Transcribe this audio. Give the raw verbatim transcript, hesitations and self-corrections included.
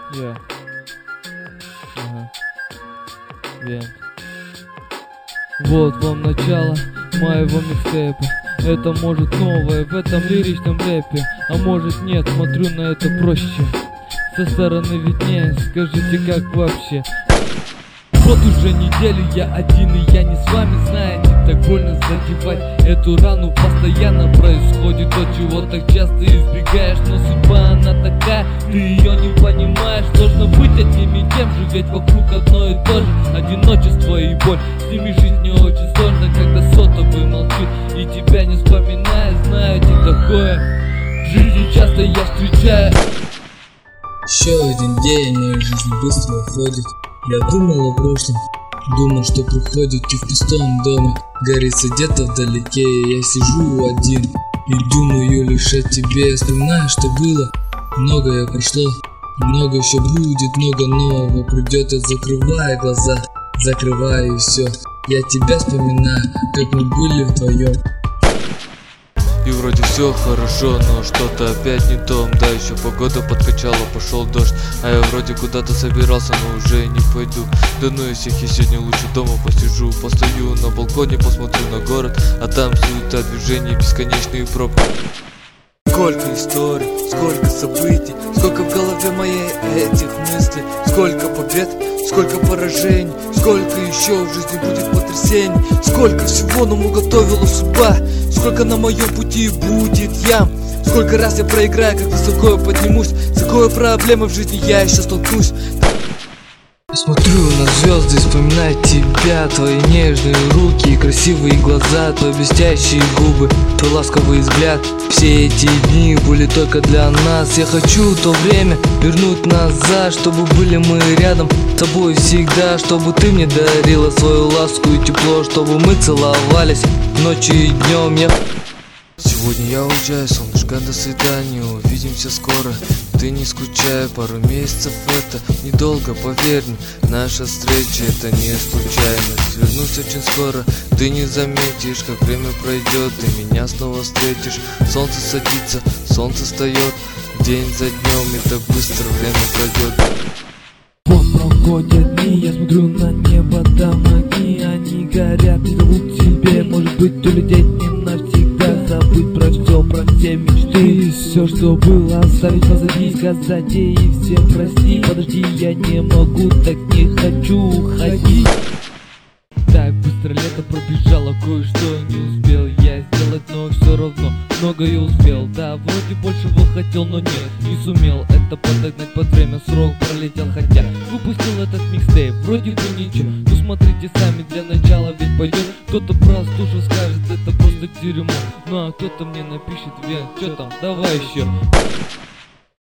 Я. Ага. Вен. Вот вам начало моего микстейпа. Это может новое в этом лиричном рэпе, а может нет, смотрю на это проще. Со стороны виднее, скажите, как вообще? Вот уже неделю я один, и я не с вами, знаете, так больно задевать эту рану. Постоянно происходит то, чего так часто избегаешь. Но судьба она такая, ты ее не понимаешь. Сложно быть одним и тем же, ведь вокруг одно и то же. Одиночество и боль, с ними жить не очень сложно, когда сотовый молчит и тебя не вспоминает. Знаете такое, в жизни часто я встречаю. Еще один день, моя жизнь быстро уходит. Я думал о прошлом, думал, что приходит и в пустом доме. Горится где-то вдалеке, я сижу один и думаю лишь о тебе. Вспоминаю, что было, многое прошло, много еще будет, много нового придет. Я закрываю глаза, закрываю и все. Я тебя вспоминаю, как мы были вдвоем. И вроде все хорошо, но что-то опять не то. Да, еще погода подкачала, пошел дождь. А я вроде куда-то собирался, но уже не пойду. Да ну и всех, я сегодня лучше дома посижу. Постою на балконе, посмотрю на город, а там суета, движение, бесконечные пробки. Сколько историй, сколько событий, сколько в голове моей этих мыслей. Сколько побед, сколько поражений, сколько еще в жизни будет потрясений. Сколько всего нам уготовила судьба, сколько на моем пути будет ям. Сколько раз я проиграю, как высоко я поднимусь. С какой проблемой в жизни я еще столкнусь. Смотрю на звезды, вспоминаю тебя, твои нежные руки, красивые глаза, твои блестящие губы, твой ласковый взгляд. Все эти дни были только для нас. Я хочу то время вернуть назад, чтобы были мы рядом с тобой всегда, чтобы ты мне дарила свою ласку и тепло, чтобы мы целовались ночью и днем. Я... Сегодня я уезжаю, солнышко, до свидания, увидимся скоро. Ты не скучай, пару месяцев это недолго, поверь мне. Наша встреча это не случайность. Вернусь очень скоро, ты не заметишь, как время пройдет, ты меня снова встретишь. Солнце садится, солнце встает, день за днем, и так быстро время пройдет. Вот проходят дни, я смотрю на небо, там огни, они горят и зовут к себе. Может быть, улететь не навсегда, забыть про все, про все мечты. И все, что было, оставить позади, сказать ей все прости. Подожди, я не могу, так не хочу уходить. Так быстро лето пробежало, кое-что не успел я сделать, но все равно многое успел. Да, вроде большего хотел, но нет, не сумел это подогнать под время, срок пролетел. Хотя выпустил этот микстейп, вроде бы ничего. Ну смотрите сами, для начала ведь пойдет. Кто-то простушу скажет, это просто дерьмо. Ну а кто-то мне напишет, Вен, чё там, давай еще.